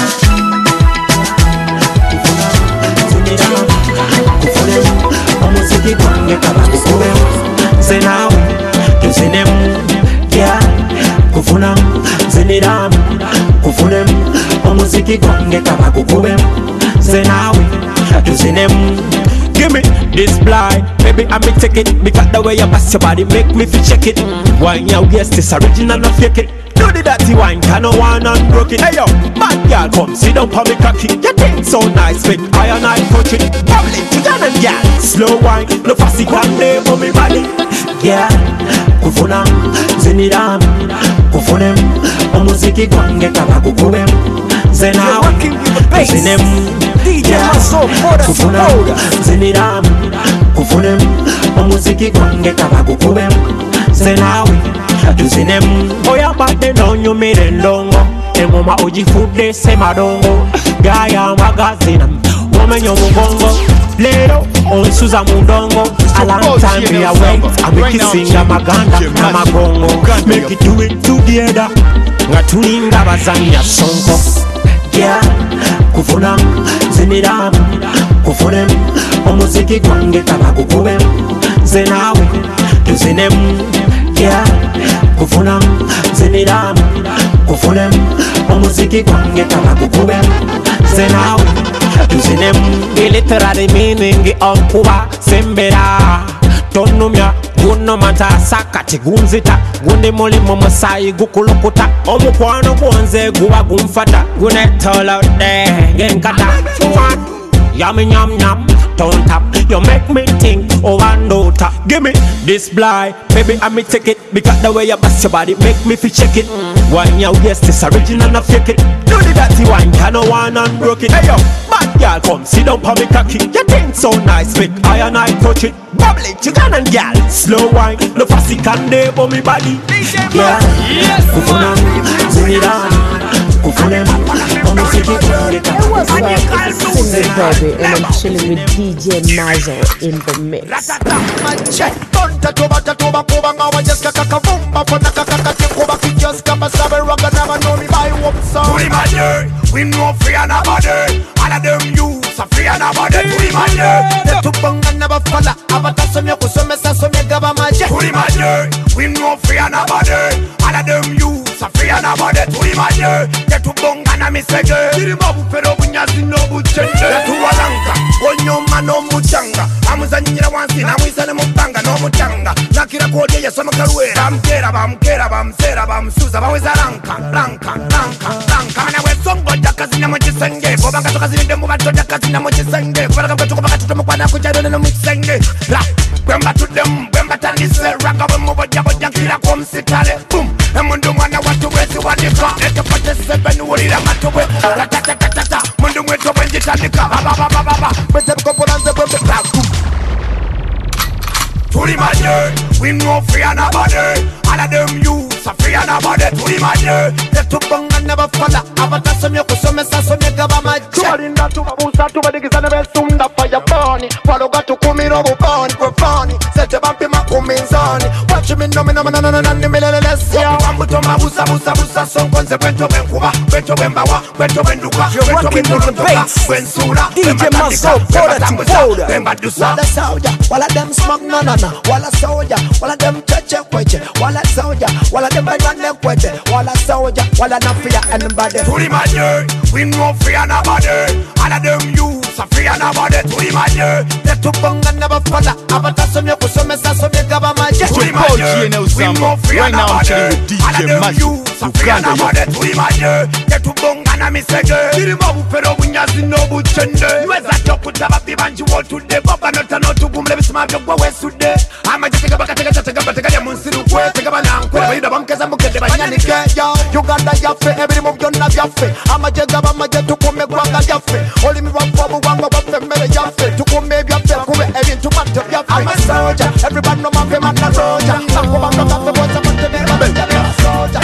omuziki gwange kabakukubemu nze naawe tuzinemu yeah kufunamu ziniramu kufunemu omuziki gwange kabakukubemu nze naawe tuzinemu. Give me this blind, baby, I me take it. Because the way you pass your body make me feel check it. Wine your waist, this original, no fake it. Do the dirty wine, can no one unbroke it. Hey yo, bad girl, come sit down for me cocky. You think so nice, make I and I touch it. Bubbling together, and girl, slow wine, no fussy can name for me body. Yeah, kufunam, ziniram, kufunem, omuziki gwange kabakukubem. Zenawe, kuzinem, yeah, kufunam, ziniram, kufunem, omuziki gwange kabakukubem. Zenawe, tuzinem. Oya bade nonyo mire ndongo engoma ugifudde semadongo gaya magazina womenyo mugongo lero onsuza mu ndongo a long time we are wait amikisinga maganda na magongo make it do it together nga tulinga bazanya sonko yeah kufunam ziniram kufunem omuziki gwange kabakukubem zenawe tuzinem yeah kufunam ziniram kufunem omuziki gwange kabakukubem zenawe tuzinem. Literally meaning onkuba sembera tonumya guno matasa kati gunzita gundi mulimo musayi gukulukuta omukwano gwanze guba gumfata gunetola de genkata yummy yum yum don't tap you make me think oh andota. Give me this blind, baby I me take it. Because the way you bust your body make me feel check it. Wine your waist, this original no fake it. Do the dirty wine, can no one unbroke it. Hey yo, bad girl come sit down for me cocky. You think so nice, make I and I touch it. Bubbly chicken and girl, slow wine, no fussy can they for me body. Yeah, kufunam, ziniram, kufunem, omuziki gwange kabakukubem. Single baby, and I'm chilling with D J Mazo in the mix. We know free and nobody. All of them youths are free and nobody. Puri manje, the tupanga never fall. Abata some yoko some mesa some gaba manje. Puri manje, we know free and nobody. All of them youths are free and nobody. Puri manje, the tupanga na misege. Diri mabu pero bunyazi no buchenge. The tuwalanka, onyo mano muchanga. Amuzanyira wansi na mwisane mupanga no muchanga. Nakira kode ya sama karuera. Bamkera bamkera bamsera bamsuza baweza ranka ranka ranka ranka. Mana we songo jakazina mochisenge. Bobanga tokazina demu bato jakazina mochisenge. Kubala kabatu kubaka tuto mukwana kujado no mwisenge. La kwemba to them kwemba tanise raka wemo boja boja kila kwa msitale. Boom. Mundu mwana watu wezi wadika. Ete pate sebe nuulira matowe. Ratatatatata. Mundu mweto wenji tanika. Baba baba baba. Bete mkopolanze bwembe. Boom. Tuli manje, we know free and nobody. All of them youths are free and nobody. Tuli manje, the tupanga never fall. Abata some yoko some sa some gaba manje. Tuwalinda tuwabusa tuwadigisa nebe sunda fire burning. Waluga tukumiro bubani profani. Sete bampi makuminzani. Watch me no me no me no no no no no me lele lesi. Wabuto mabusa busa busa sonkonze bento benkuba bento bembawa bento benduka bento benduka bensura. D J Mazo, border to border. Bembadusa. Wala sauja, wala them smoke no no no. Wala sauja, wala them cheche kweche. Wala sauja, wala them banyane kweche. Wala sauja, wala na fear anybody. Tuli manje, we know fear nobody. All of them youths Safia na bade tulimanye Tetubonga n'abafana abatasomye kusomesa somye gaba maje Tulimanye Right now I'm chilling with D J Mazu Uganda yo tulimanye Tetubonga na misege Kirima bufero bunyazi n'obuchende Nweza kyokutaba bibanji wotude Boba nota notugumule bisima byo gwe wesude Amaje tegaba katega tatega batega ya munsiru kwe Tegaba nankwe bayida bamkeza mbukede banyanike Uganda yaffe ebirimu byonna byaffe amaje gaba maje tukume gwanga lyaffe olimi lwaffe buwangwa bwaffe emmere yaffe tukume ebyaffe kube ebintu bato byaffe I'm a soldier, everybody know my fame and a soldier Sakubanga gaffe bwose mutene soldier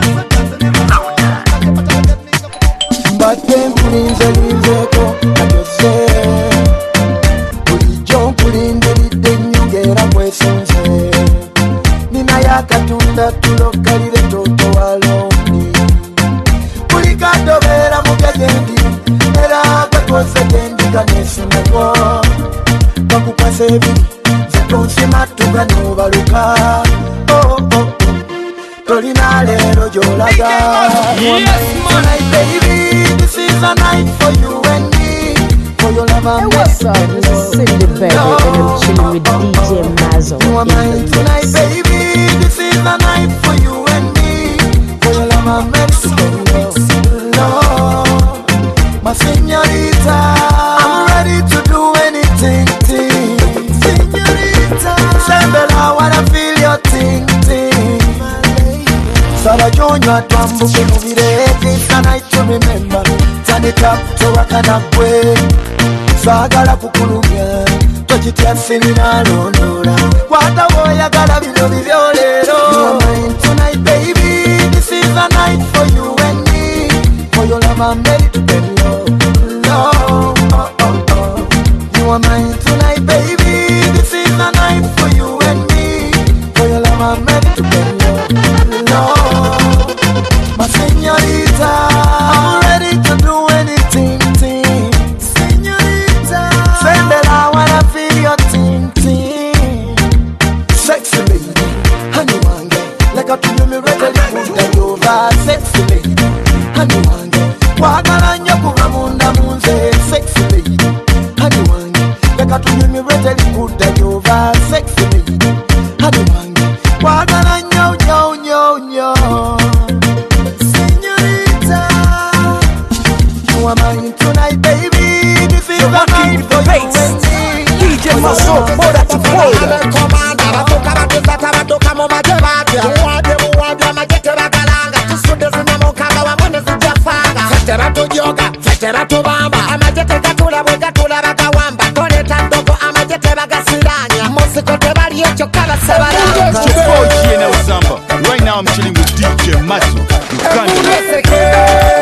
Mbate mpulinze linzeko najose bulijjo mpulindiridde nyongera mwesunze nina yakatunda tulokalire toto walondi buli kadobeera mugegendi era gakoze gendi kanesimeko bakukwasa ebiri zetonsimatuga nobaluka oh, oh, oh. Tolina lero jolaga Tonight baby, this is a night for you and me For your love and what's up? This is Cindy Baby and I'm chilling with D J Mazo. You are mine tonight baby, this is a night for you and me For your love and medicine Lord, my señorita I'm ready to do anything, ting Señorita, Sembela, I wanna feel your ting, ting Saba jonywa twambuke mubire It's a night to remember Turn it up towakana gwe Sagala kukulumya Tojitya sinina londola Kwata woyagala bino bibyolero You are mine tonight baby This is a night for you and me For your love I'm ready to bend low Low, oh, oh, oh. You are mine tonight baby This is a night for you and me For your love I'm ready to bend low Low, my señorita I'm ready to do anything, ting Señorita Sembela, I wanna feel your ting, ting Sexy lady, honey wange Leka tunyumi rete likuda yova Sexy lady, honey wange Wagala nyo kuva munda munze Sexy lady, honey wange Leka tunyumi rete likuda yova Sexy lady, honey wange Wagala nyo, nyo, nyo, nyo Señorita You are mine tonight, baby This is the night for you and me D J Mazo, moda tifoda Komanda, batuka batuza tabatuka mu majebabya Muwabye muwabye amajete bagalanga Tusude zinamukanga wamone zijafanga Fete batujoga, fete batubamba Amajete gatula bwe gatula bagawamba Toleta ndogo amajete bagasiranya Musiko tebali ekyo kabasebalanga It's your boy G N L Zamba. Right now I'm chilling with D J Mazu Uganda.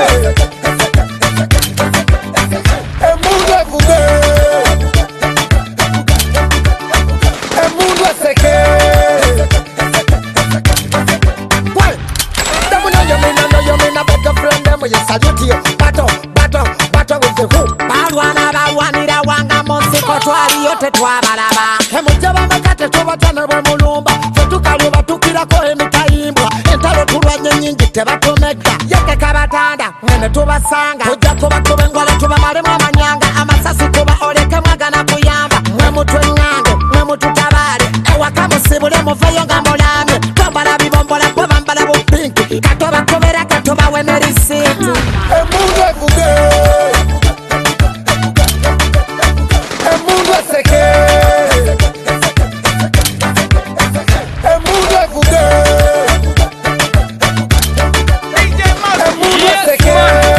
Twabalaba emujaba makate tubatane bwe mulumba fetukaluba tukirako emitayimbwa entalo tulwanye nyingi tebatomedda yeke kabatanda mwene tubasanga tujja kubakuba engwala tubamalemu amanyanga amasasi kuba oleke mwagana kuyamba mwe mutwe ŋŋange mwe mututabale ewaka musibule muveyo nga mulamye tombala bibombola bo bambala bupinki katobakobera katobawe risiti emundu evuge emundu eseke emundu evuge emundu eseke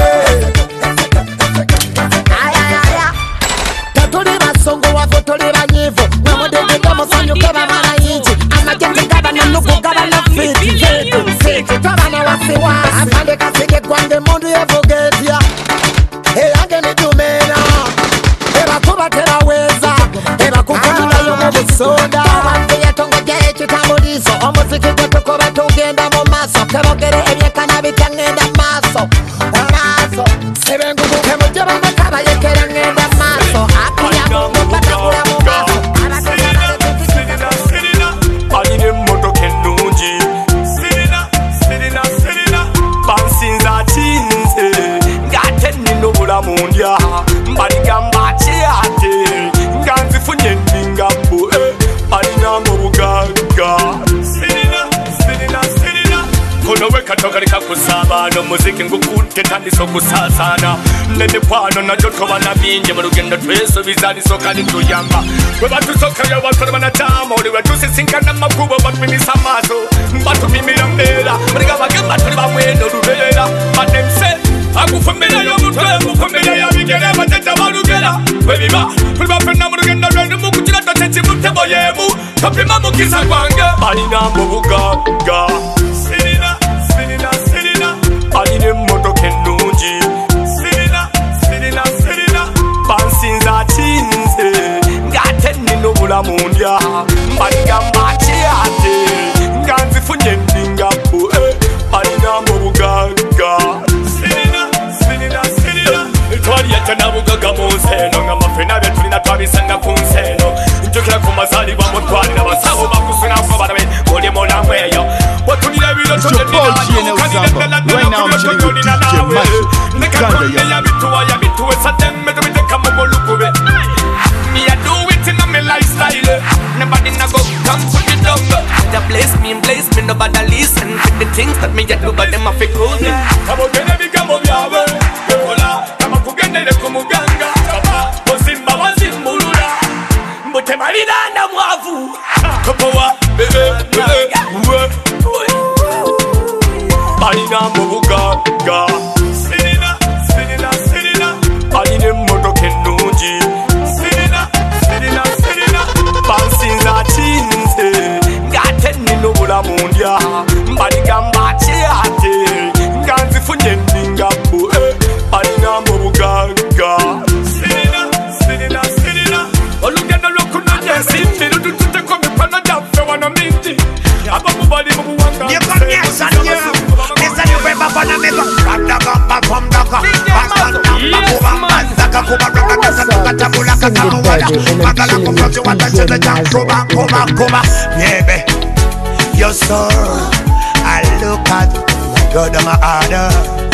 ayayaya tetuli basongo waffe tuli banyivu mwemudegedde musanyuke bamala yingi amajete gaba nanugu gaba na fiti fiti fiti twabana wasiwa apande kasige gwange emundu evuge etya eyange nijumena ebakuba teraweza ebakukulayo mu busoda abantu yatongoja ekitambulizo omuziki gwe tukuba tugenda mu maaso kebogere ebyekana bitangenda maaso maaso sebengubuke mujje bamakaba yekera ngenda maaso akiyamungu batakula mu maaso alina emmotoka ennungi sirina sirina sirina bansinza kina abano muziki ngukutte tandiso kusasana nemikwano najo tobana bingi mu lugendo twesubiza lisoka lituyamba bwe batusokayo batole banatama oli wetusisinkana amakubo batwimisa amaaso batumimira mbeera muliga bagamba tuli bamwendo lubeera banemse akufumirayo omutwe mufumirayo bigere bateta balugera bwebiba tuli bafenna mu lugendo lwendi mukukira totekimutebo yemu topima mukisa gwange balina mubugaga sirina sirina sirina balina emmotoka ennungi sirina sirina sirina bansinza akinze ng'ate nnina obulamu ndya mbaligamba akyate nga nzifunye endingabu balina mubugaga sirina sirina sirina twali yatanabugaga mu nsi eno nga mafena bye tulina twabisanga ku nsi eno njukira ku mazaalibwa mutwalira basawo bakusunako balabe muli mulamu eyo watulira ebiro tolinakanirendaladdala nekatonde yabituwa yabituwa esademme tubiteka mu mulukube me I do it in my lifestyle nobody na go come put it down they bless me and bless me nobody listen to the things that me I do but them a fake gold kabogene bigambo byawe bekola kama kugendere ku muganga kaba osimba wazimbulula mutemalira na mwavu kopowa bebe bebe balina mubugaga sirina sirina sirina balina emmotoka ennungi sirina sirina sirina bansinza akinze ng'ate nnina obulamu ndya mbaligamba akyate nga nzifunye endingabu balina mubugaga sirina sirina sirina olugendo lw'okunonya ensimbi lutututeko mikwano gyaffe wano mingi abamu bali mu buwanga Yes, sir. I look at my God and my order.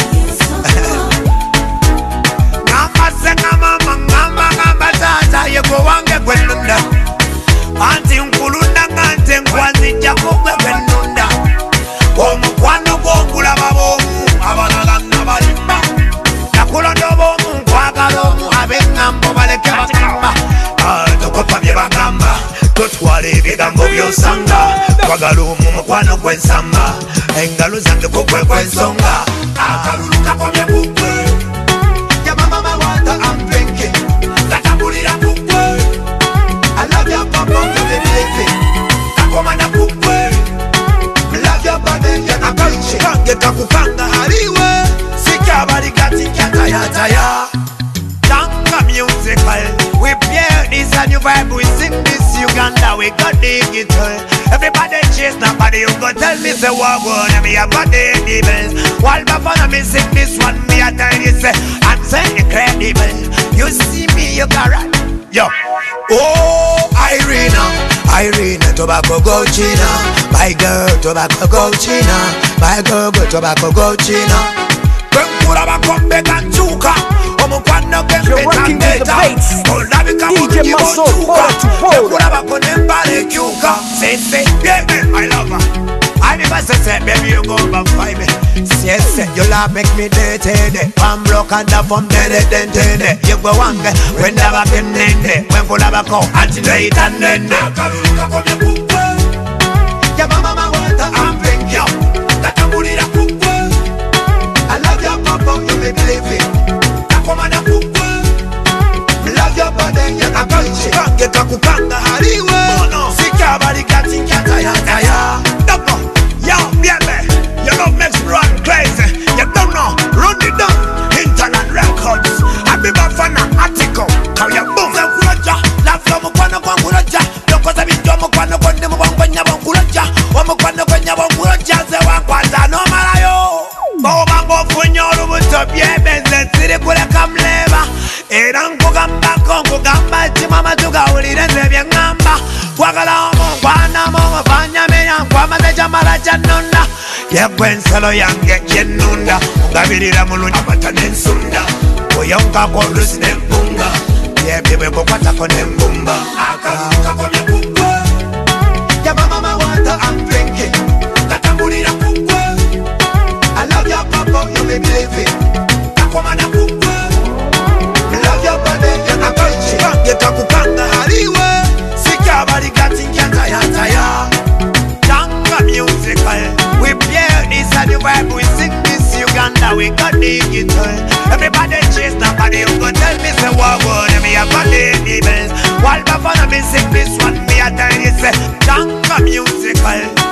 Ngamba senga mama ngamba ngamba tata yego wange gwenunda. Anti nkulunda ngante nkwazi jako gwenunda. Omukwano gwongula babomu abalala nabalimba. Nakulondo bomu nkwagala omu ab'engambo baleke bagamba. Tokopa bye bagamba. Totwala ebigambo by'osanga twagala omu mukwano gw'ensamba engalo zange kugwe gw'ensonga akalulu kakomye kugwe yamama wata I'm drinking katambulira kugwe I love your papa you be living kakomana kugwe love your body yanakalchi kange kakupanga hariwe sikabali gati kyatayataya tanga musical we play this a new vibe we sing this Uganda we got digital. Everybody chase nobody you go tell me say what good and me I got the devil. While before me sing this one me I tell you say I'm say incredible. You see me you got right. Yo. Oh Irina, Irina tobacco go China. My girl tobacco go China. My girl go tobacco go China. Kura bakombe kanchuka. You're working with the baits. D J Muscle, forward to forward. Say, say, baby, I love her. I never say, say, baby, you go back by me. Say, say, you love make me dirty. One block and the from the den ten. You go one when never been named. When full of a call, until they eat and then. Your mama water, I'm drinking you. That I'm putting a cook. I love your papa, you may believe it. Love your body, you can go shit. Get a kupanga hariwe. Sika body catching yataya yataya. Double, yo, baby, your love makes me run crazy. You don't know, run it down. Internet records. I be my fan of article. Carry a boom. Love your mukwana kwa muraja. Yoko sabi jo mukwana kwa nemu wangwanya wanguraja. Wamukwana kwanya wanguraja ze wangwaza no marayo. Bo bango funyoru butopye benze siri kule kamleba. Era nkugamba ko nkugamba kimama tugawulire nze bye ngamba kwagala omukwana mumufanyamenya nkwamaze kyamala kyannonda yegwe ensalo yange kyennunda ngabirira mulungi amata n'ensunda oyonkako olusi n'empunga yebye bwe kukwatako n'embumba akalu kakomye kugwe yamama mawata I'm drinking katambulira kugwe I love your papa say what would me a believable. While Bafana me sing this one, me a tell you say Tanka musical.